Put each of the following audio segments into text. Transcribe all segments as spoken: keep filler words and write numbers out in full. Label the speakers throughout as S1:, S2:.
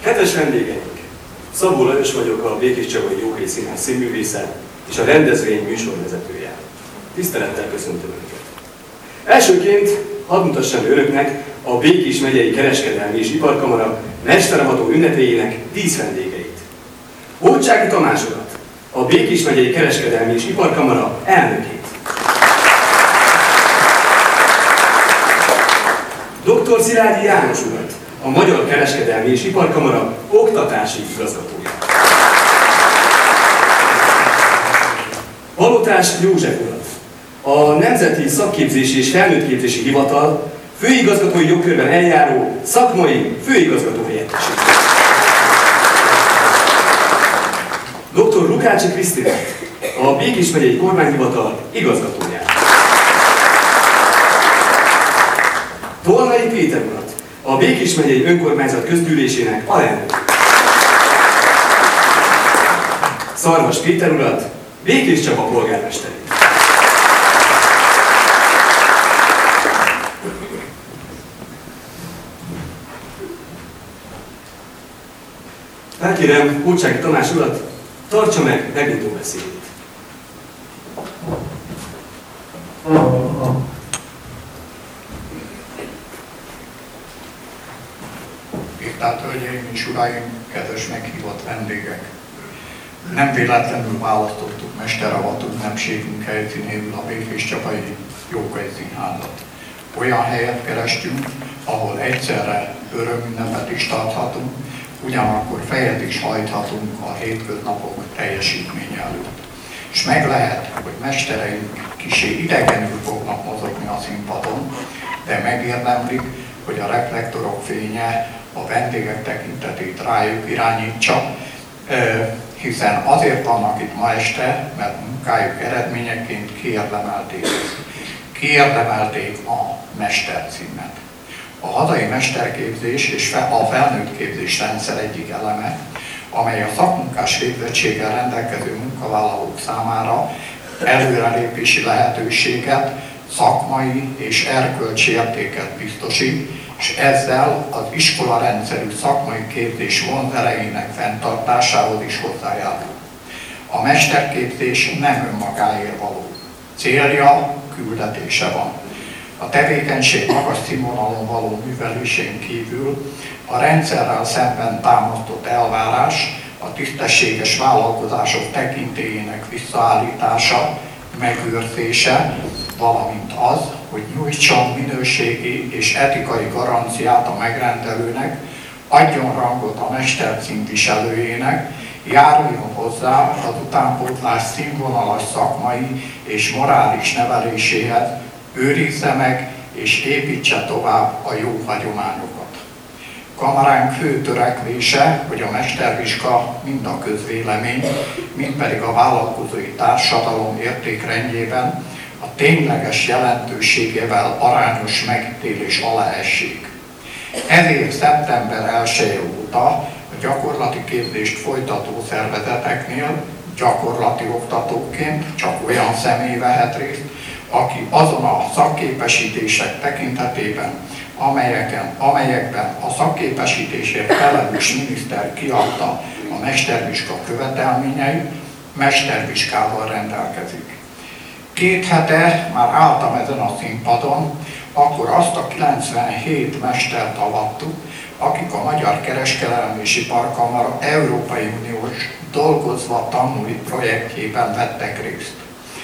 S1: Kedves vendégeink! Szabó Lajos vagyok, a Békéscsabai Jókai Színház színművésze és a rendezvény műsorvezetője. Tisztelettel köszöntöm Önöket! Elsőként hadd mutassam Önöknek a Békés megyei Kereskedelmi és Iparkamara mesteravató ünnepéjének díszvendégeit. Hódsági Tamás urat, a Békés megyei Kereskedelmi és Iparkamara elnökét. doktor Szilágyi János urat, a Magyar Kereskedelmi és Iparkamara oktatási igazgatója. Palotás József urat, a Nemzeti Szakképzési és Felnőttképzési Hivatal főigazgatói jogkörben eljáró szakmai főigazgató helyettesét. doktor Lukácsi Krisztinát, a Békés megyei Kormányhivatal igazgatóját. Tolnai Péter urat, a Békés megyei Önkormányzat közgyűlésének alelnökét. Szarvas Péter urat, Békéscsaba polgármesterét. Felkérem Hódsági Tamás urat, tartsa meg megnyitó beszédét.
S2: Tisztelt Hölgyeim és Uraim, kedves meghívott vendégek! Nem véletlenül választottuk mesteravató ünnepségünk helyszínéül a Békéscsabai Jókai Színházat. Olyan helyet kerestünk, ahol egyszerre örömünnepet is tarthatunk, ugyanakkor fejet is hajthatunk a hétköznapok teljesítmény előtt. És meg lehet, hogy mestereink kissé idegenül fognak mozogni a színpadon, de megérdemlik, hogy a reflektorok fénye a vendégek tekintetét rájuk irányítsa, hiszen azért vannak itt ma este, mert munkájuk eredményeként kiérdemelték, kiérdemelték a mestercímet. A hazai mesterképzés és a felnőttképzés rendszer egyik eleme, amely a szakmunkás végzettséggel rendelkező munkavállalók számára előrelépési lehetőséget, szakmai és erkölcsi értéket biztosít, és ezzel az iskola rendszerű szakmai képzés vonzerejének fenntartásához is hozzájárul. A mesterképzés nem önmagáért való. Célja, küldetése van. A tevékenység magas színvonalon való művelésén kívül a rendszerrel szemben támasztott elvárás, a tisztességes vállalkozások tekintélyének visszaállítása, megőrzése, valamint az, hogy nyújtson minőségi és etikai garanciát a megrendelőnek, adjon rangot a mestercím viselőjének, járuljon hozzá az utánpótlás színvonalas szakmai és morális neveléséhez, őrizze meg és építse tovább a jó hagyományokat. Kamaránk fő törekvése, hogy a mestervizsga mind a közvélemény, mind pedig a vállalkozói társadalom értékrendjében a tényleges jelentőségével arányos megítélés alá essék. Ezért szeptember elseje óta a gyakorlati képzést folytató szervezeteknél gyakorlati oktatóként csak olyan személy vehet részt, aki azon a szakképesítések tekintetében, amelyeken, amelyekben a szakképesítésért felelős miniszter kiadta a mestervizsga követelményeit, mestervizsgával rendelkezik. Két hete már álltam ezen a színpadon, akkor azt a kilencvenhét mestert avattuk, akik a Magyar Kereskedelmi és Iparkamara Európai Uniós Dolgozva Tanulj projektjében vettek részt.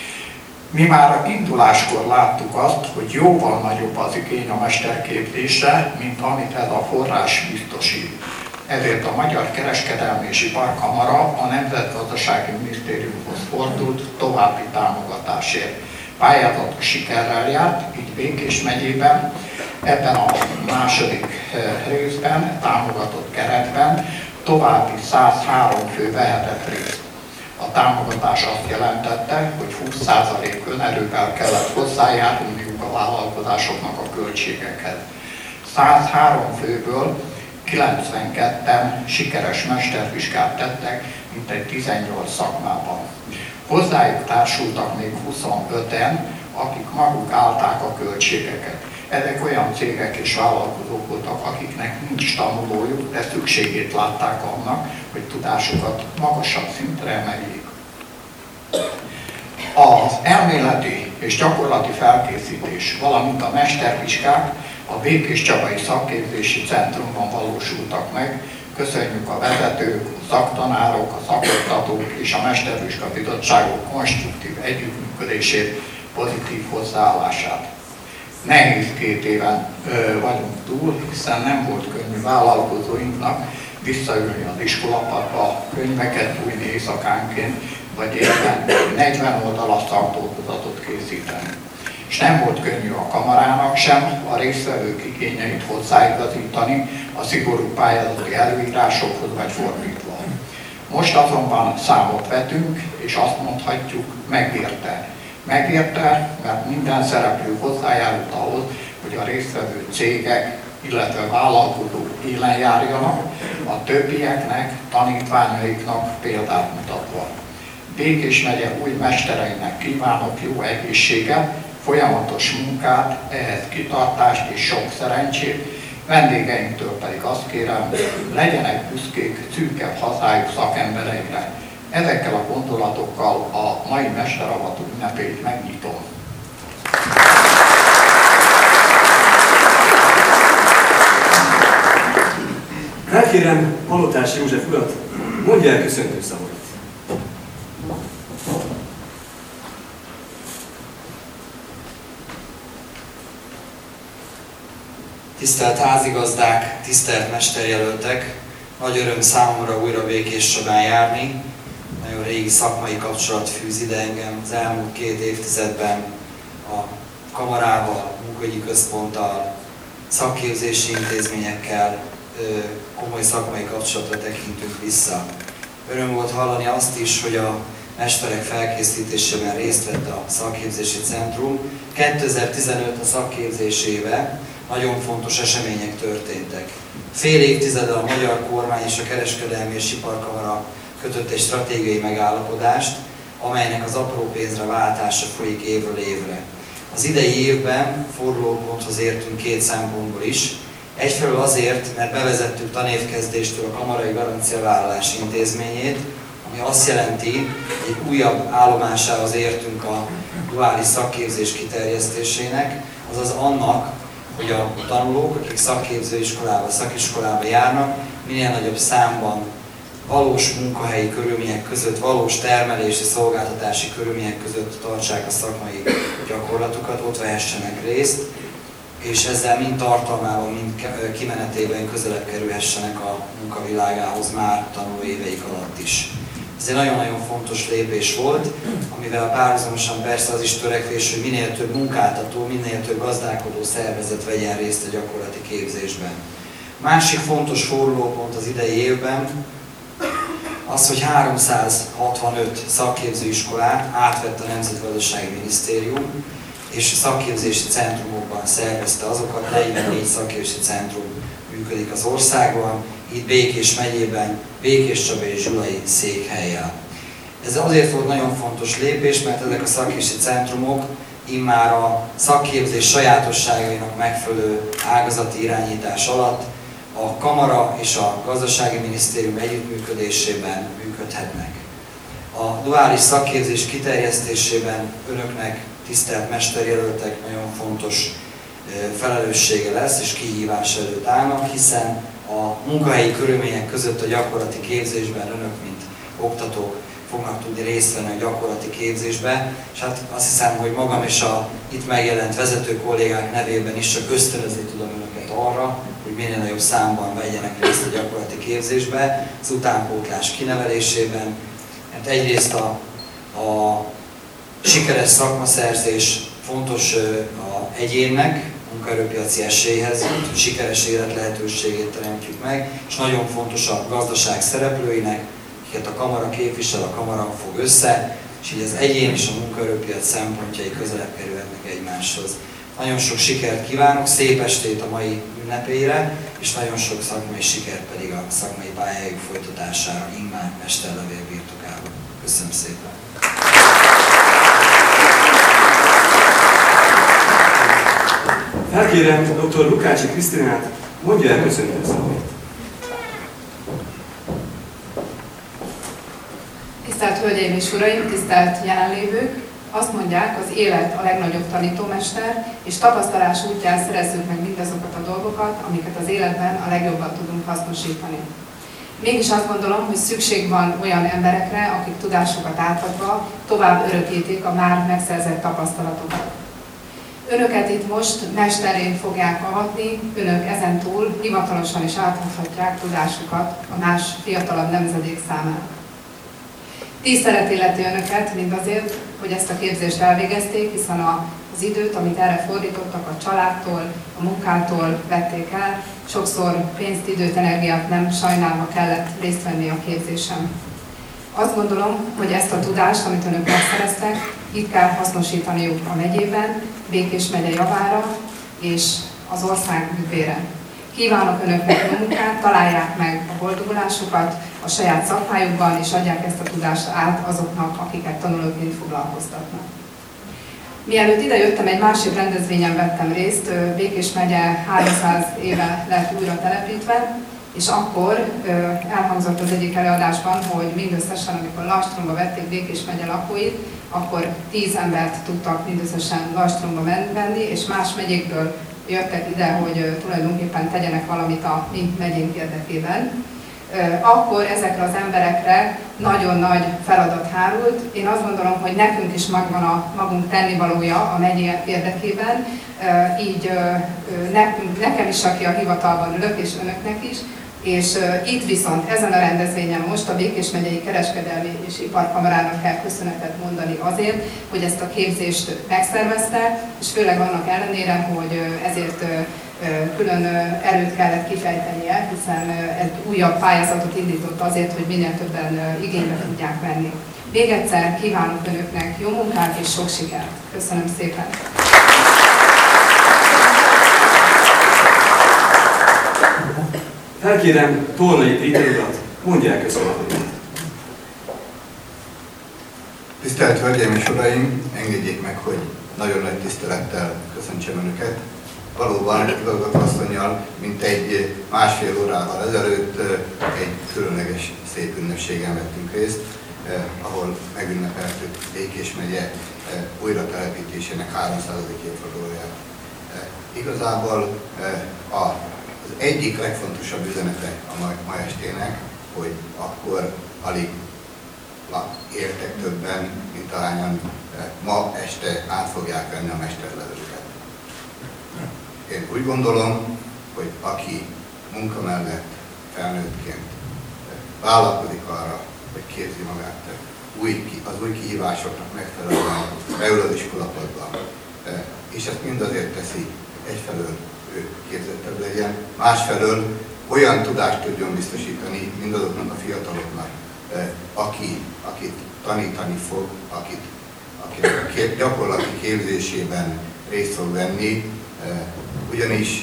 S2: Mi már a induláskor láttuk azt, hogy jóval nagyobb az igény a mesterképzésre, mint amit ez a forrás biztosít. Ezért a Magyar Kereskedelmi és Iparkamara a Nemzetgazdasági Minisztériumhoz fordult további támogatásért. Pályázatos sikerrel járt, így Békés megyében, ebben a második részben, támogatott keretben további százhárom fő vehetett részt. A támogatás azt jelentette, hogy húsz százalék önerővel kellett hozzájárulniuk a vállalkozásoknak a költségekhez. százhárom főből kilencvenketten sikeres mestervizsgát tettek, mintegy tizennyolc szakmában. Hozzájuk társultak még huszonöten, akik maguk állták a költségeket. Ezek olyan cégek és vállalkozók voltak, akiknek nincs tanulójuk, de szükségét látták annak, hogy tudásukat magasabb szintre emeljék. Az elméleti és gyakorlati felkészítés, valamint a mestervizsgák a Békés Csabai Szakképzési Centrumban valósultak meg. Köszönjük a vezetők, a szaktanárok, a szakoktatók és a mestervizsga bizottságok konstruktív együttműködését, pozitív hozzáállását. Nehéz két éven ö, vagyunk túl, hiszen nem volt könnyű vállalkozóinknak visszaülni az iskolapadba, könyveket bújni éjszakánként, vagy éppen negyven oldalas szakdolgozatot készíteni. És nem volt könnyű a kamarának sem a résztvevők igényeit hozzáigazítani a szigorú pályázati előírásokhoz vagy fordítva. Most azonban számot vetünk, és azt mondhatjuk, megérte. Megérte, mert minden szereplő hozzájárult ahhoz, hogy a résztvevő cégek, illetve vállalkozók élen járjanak, a többieknek, tanítványaiknak példát mutatva. Békés megye új mestereinek kívánok jó egészséget, folyamatos munkát, ehhez kitartást és sok szerencsét, vendégeinktől pedig azt kérem, legyenek büszkék szűkebb hazájuk szakembereire. Ezekkel a gondolatokkal a mai mesteravató ünnepét megnyitom.
S1: Felkérem Palotás József urat, mondja el köszöntő szavait.
S3: Tisztelt házigazdák, tisztelt mesterjelöltek! Nagy öröm számomra újra Békés Csabán járni. Nagyon régi szakmai kapcsolat fűz ide engem. Az elmúlt két évtizedben a kamarával, munkahogyi központtal, szakképzési intézményekkel komoly szakmai kapcsolatra tekintünk vissza. Öröm volt hallani azt is, hogy a mesterek felkészítésében részt vett a Szakképzési Centrum. kétezer-tizenöt a szakképzés éve, nagyon fontos események történtek. Fél évtizede a magyar kormány és a Kereskedelmi és Iparkamara kötött egy stratégiai megállapodást, amelynek az apró pénzre váltása folyik évről évre. Az idei évben fordulóponthoz értünk két szempontból is. Egyfelől azért, mert bevezettük tanévkezdéstől a kamarai garanciavállalás intézményét, ami azt jelenti, hogy egy újabb állomásához értünk a duális szakképzés kiterjesztésének, azaz annak, hogy a tanulók, akik szakképzőiskolába, szakiskolába járnak, minél nagyobb számban valós munkahelyi körülmények között, valós termelési, szolgáltatási körülmények között tartsák a szakmai gyakorlatukat, ott vehessenek részt, és ezzel mind tartalmában, mind kimenetében közelebb kerülhessenek a munkavilágához már tanuló éveik alatt is. Ez egy nagyon-nagyon fontos lépés volt, amivel párhuzamosan persze az is törekvés, hogy minél több munkáltató, minél több gazdálkodó szervezet vegyen részt a gyakorlati képzésben. Másik fontos fordulópont az idei évben az, hogy háromszázhatvanöt szakképzőiskolát átvett a Nemzetgazdasági Minisztérium, és szakképzési centrumokban szervezte azokat, negyvennégy szakképzési centrum működik az országban, itt Békés megyében, Békés Csaba és Zsulai székhellyel. Ez azért volt nagyon fontos lépés, mert ezek a szakképzési centrumok immár a szakképzés sajátosságainak megfelelő ágazati irányítás alatt a Kamara és a Gazdasági Minisztérium együttműködésében működhetnek. A duális szakképzés kiterjesztésében önöknek, tisztelt mesterjelöltek, nagyon fontos felelőssége lesz és kihívás előtt állnak, hiszen a munkahelyi körülmények között a gyakorlati képzésben önök, mint oktatók fognak tudni részt venni a gyakorlati képzésbe, és hát azt hiszem, hogy magam és a itt megjelent vezető kollégák nevében is csak ösztönözni tudom önöket arra, hogy minél nagyobb számban vegyenek részt a gyakorlati képzésbe, az utánpótlás kinevelésében, mert egyrészt a, a sikeres szakmaszerzés fontos a egyénnek, munkaerőpiaci esélyhez, hogy sikeres élet lehetőségét teremtjük meg, és nagyon fontos a gazdaság szereplőinek, akiket a kamara képvisel, a kamara fog össze, és így az egyén és a munkaerőpiac szempontjai közelebb kerülhetnek egymáshoz. Nagyon sok sikert kívánok, szép estét a mai ünnepére, és nagyon sok szakmai sikert pedig a szakmai pályájuk folytatására immár mesterlevél birtokában. Köszönöm szépen!
S1: Felkérem dr. Lukácsi Krisztinát, mondja el köszöntő szavait.
S4: Tisztelt Hölgyeim és Uraim, tisztelt jelenlévők! Azt mondják, az élet a legnagyobb tanítómester, és tapasztalás útján szerezzük meg mindazokat a dolgokat, amiket az életben a legjobban tudunk hasznosítani. Mégis azt gondolom, hogy szükség van olyan emberekre, akik tudásukat átadva tovább örökítik a már megszerzett tapasztalatokat. Önöket itt most mesterén fogják avatni, önök ezentúl hivatalosan is átadhatják tudásukat a más fiatalabb nemzedék számára. Tisztelet illeti önöket mindazért, hogy ezt a képzést elvégezték, hiszen az időt, amit erre fordítottak, a családtól, a munkától vették el, sokszor pénzt, időt, energiát nem sajnálva kellett részt venni a képzésen. Azt gondolom, hogy ezt a tudást, amit önök megszereztek, itt kell hasznosítaniuk a megyében, Békés megye javára és az ország üdvére. Kívánok önöknek jó munkát, találják meg a boldogulásukat a saját szakmájukban, és adják ezt a tudást át azoknak, akiket tanulóként foglalkoztatnak. Mielőtt ide jöttem, egy másik rendezvényen vettem részt, Békés megye háromszáz éve lett újra telepítve, és akkor elhangzott az egyik előadásban, hogy mindösszesen, amikor Lastromba vették Békés megye lakóit, akkor tíz embert tudtak mindösszesen Lastromba venni, és más megyékből jöttek ide, hogy tulajdonképpen tegyenek valamit a mi megyénk érdekében. Akkor ezekre az emberekre nagyon nagy feladat hárult. Én azt gondolom, hogy nekünk is megvan a magunk tennivalója a megyé érdekében, így nekünk, nekem is, aki a hivatalban ülök, és önöknek is, és itt viszont ezen a rendezvényen most a Békés megyei Kereskedelmi és Iparkamarának kell köszönetet mondani azért, hogy ezt a képzést megszervezte, és főleg annak ellenére, hogy ezért külön erőt kellett kifejtenie, hiszen egy újabb pályázatot indított azért, hogy minél többen igénybe tudják venni. Még egyszer kívánok önöknek jó munkát és sok sikert. Köszönöm szépen!
S1: Felkérem Tolnai Péter urat, mondja el köszönetét.
S5: Tisztelt Hölgyeim és Uraim, engedjék meg, hogy nagyon nagy tisztelettel köszöntsem Önöket. Valóban igazgatóasszonnyal, mint egy másfél órával ezelőtt egy különleges szép ünnepségen vettünk részt, eh, ahol megünnepeltük Békés megye eh, újratelepítésének háromszázadik évfordulóját. Eh, igazából eh, a Az egyik legfontosabb üzenete a ma, ma estének, hogy akkor alig értek többen, mint ahányan ma este át fogják venni a mesterlevőket. Én úgy gondolom, hogy aki munka mellett felnőttként vállalkozik arra, hogy képzi magát új, az új kihívásoknak megfelelően beül az iskolapadba, és ezt mind azért teszi, egyfelől ő képzettebb legyen, másfelől olyan tudást tudjon biztosítani mindazoknak a fiataloknak, aki, akit tanítani fog, akit, akit gyakorlati képzésében részt fog venni, ugyanis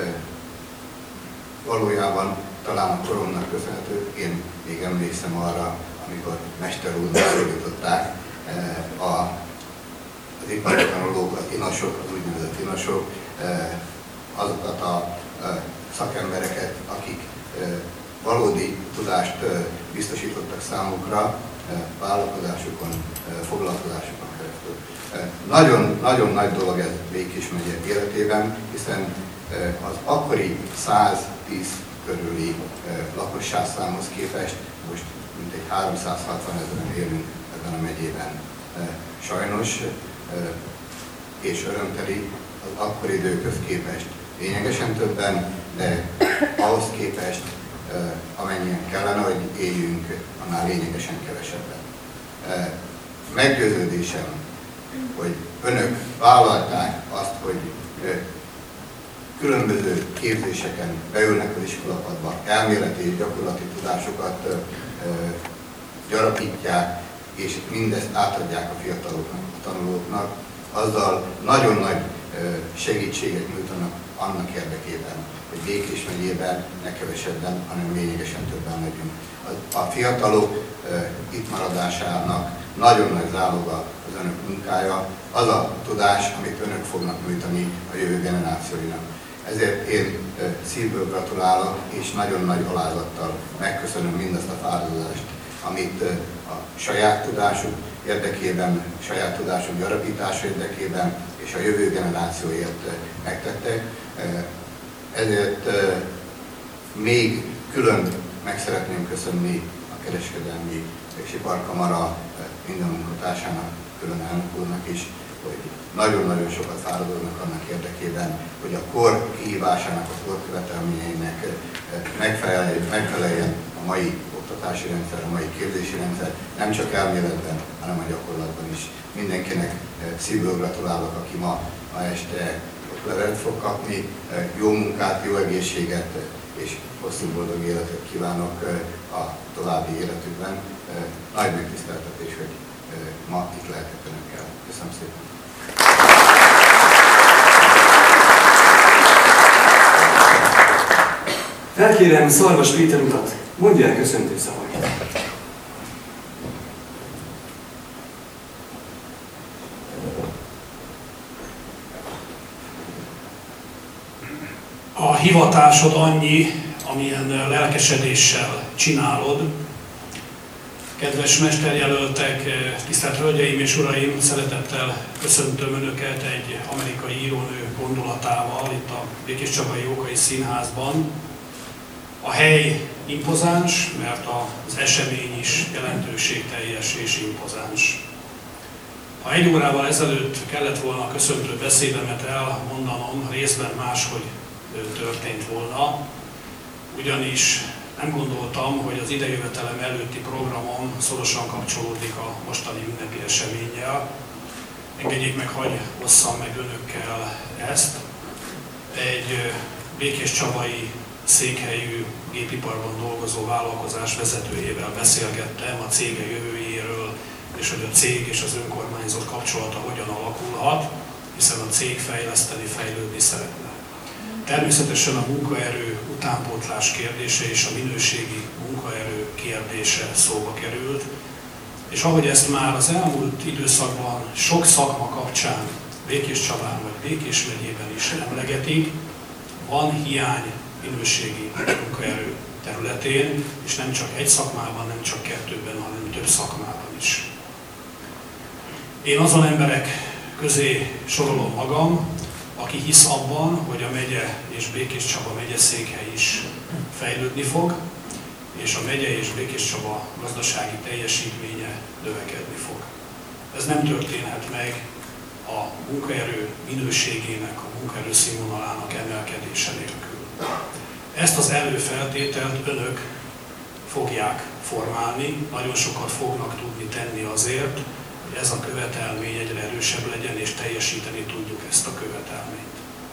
S5: valójában talán a koromnak köszönhető, én még emlékszem arra, amikor Mester úr megszólították az ipari tanulók, az inosok, az úgynevezett inosok, azokat a szakembereket, akik valódi tudást biztosítottak számukra vállalkozásukon, foglalkozásukon keresztül. Nagyon-nagyon nagy dolog ez Békés megye életében, hiszen az akkori száztíz körüli lakosságszámhoz képest most mintegy háromszázhatvan ezeren élünk ebben a megyében. Sajnos és örömteli az akkori időkhöz képest lényegesen többen, de ahhoz képest, amennyien kellene, hogy éljünk, annál lényegesen kevesebben. Meggyőződésem, hogy önök vállalták azt, hogy különböző képzéseken beülnek az iskolapadba, elméleti és gyakorlati tudásokat gyarapítják, és mindezt átadják a fiataloknak, a tanulóknak, azzal nagyon nagy segítséget nyújtanak annak érdekében, hogy Békés megyében ne kevesebben, hanem lényegesen többen legyünk. A fiatalok itt maradásának nagyon nagy záloga az önök munkája, az a tudás, amit önök fognak nyújtani a jövő generációinak. Ezért én szívből gratulálok, és nagyon nagy alázattal megköszönöm mindazt a fáradozást, amit a saját tudásuk érdekében, saját tudásuk gyarapítása érdekében és a jövő generációért megtettek. Ezért még külön meg szeretném köszönni a Kereskedelmi és Iparkamara minden munkatársának, külön elnök úrnak is, hogy nagyon-nagyon sokat fáradoznak annak érdekében, hogy a kor kihívásának, a kor követelményeinek megfeleljen a mai oktatási rendszer, a mai képzési rendszer, nem csak elméletben, hanem a gyakorlatban is. Mindenkinek szívből gratulálok, aki ma, ma este levelet fog kapni, jó munkát, jó egészséget és hosszú boldog életet kívánok a további életükben. Nagy megtiszteltetés, hogy ma itt lehetek önökkel. Köszönöm szépen!
S1: Felkérem Szarvas Péter urat, mondja el köszöntő szavait.
S6: A hivatásod annyi, amilyen lelkesedéssel csinálod. Kedves mesterjelöltek, tisztelt Hölgyeim és Uraim, szeretettel köszöntöm Önöket egy amerikai írónő gondolatával itt a Békéscsabai Jókai Színházban. A hely impozáns, mert az esemény is jelentőségteljes és impozáns. Ha egy órával ezelőtt kellett volna a köszöntő beszédemet elmondanom, részben máshogy történt volna, ugyanis nem gondoltam, hogy az idejövetelem előtti programom szorosan kapcsolódik a mostani ünnepi eseménnyel. Engedjék meg, hogy osszam meg önökkel ezt. Egy békéscsabai székhelyű gépiparban dolgozó vállalkozás vezetőjével beszélgettem a cége jövőjéről, és hogy a cég és az önkormányzat kapcsolata hogyan alakulhat, hiszen a cég fejleszteni, fejlődni szeretne. Természetesen a munkaerő utánpótlás kérdése és a minőségi munkaerő kérdése szóba került, és ahogy ezt már az elmúlt időszakban sok szakma kapcsán Békéscsabán vagy Békés megyében is emlegetik, van hiány minőségi munkaerő területén, és nem csak egy szakmában, nem csak kettőben, hanem több szakmában is. Én azon emberek közé sorolom magam, aki hisz abban, hogy a megye és Békéscsaba megyeszékhely is fejlődni fog, és a megye és Békéscsaba gazdasági teljesítménye növekedni fog. Ez nem történhet meg a munkaerő minőségének, a munkaerő színvonalának emelkedése nélkül. Ezt az előfeltételt önök fogják formálni, nagyon sokat fognak tudni tenni azért, hogy ez a követelmény egyre erősebb legyen, és teljesíteni tudjuk ezt a követelményt.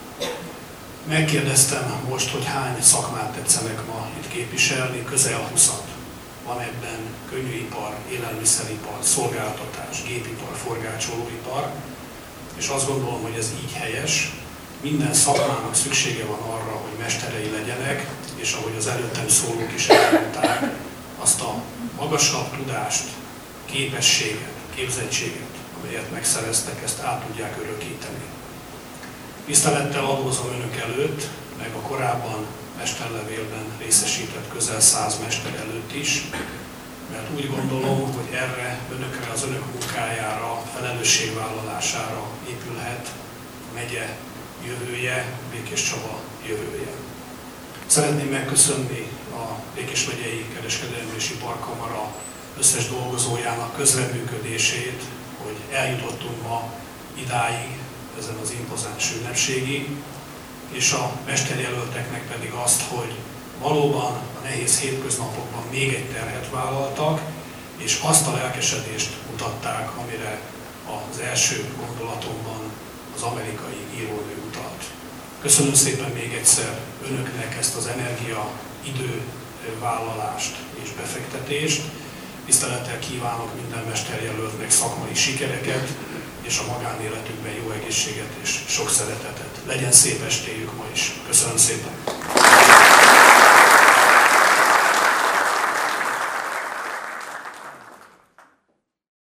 S6: Megkérdeztem most, hogy hány szakmát tetszenek ma itt képviselni, közel húszat. Van ebben könnyűipar, élelmiszeripar, szolgáltatás, gépipar, forgácsolóipar, és azt gondolom, hogy ez így helyes. Minden szakmának szüksége van arra, hogy mesterei legyenek, és ahogy az előttem szólók is elmondták, azt a magasabb tudást, képességet, képzettséget, amelyet megszereztek, ezt át tudják örökíteni. Tisztelettel adózom önök előtt, meg a korábban mesterlevélben részesített közel száz mester előtt is, mert úgy gondolom, hogy erre, önökre, az önök munkájára, felelősségvállalására épülhet a megye jövője, Békéscsaba jövője. Szeretném megköszönni a Békés megyei Kereskedelmi és Iparkamara összes dolgozójának közreműködését, hogy eljutottunk ma idáig, ezen az impozáns ünnepségig, és a mesterjelölteknek pedig azt, hogy valóban a nehéz hétköznapokban még egy terhet vállaltak, és azt a lelkesedést mutatták, amire az első gondolatomban az amerikai írónő utalt. Köszönöm szépen még egyszer önöknek ezt az energia, idővállalást és befektetést. Tisztelettel kívánok minden mesterjelöltnek szakmai sikereket, és a magánéletükben jó egészséget és sok szeretetet. Legyen szép estéjük ma is. Köszönöm szépen!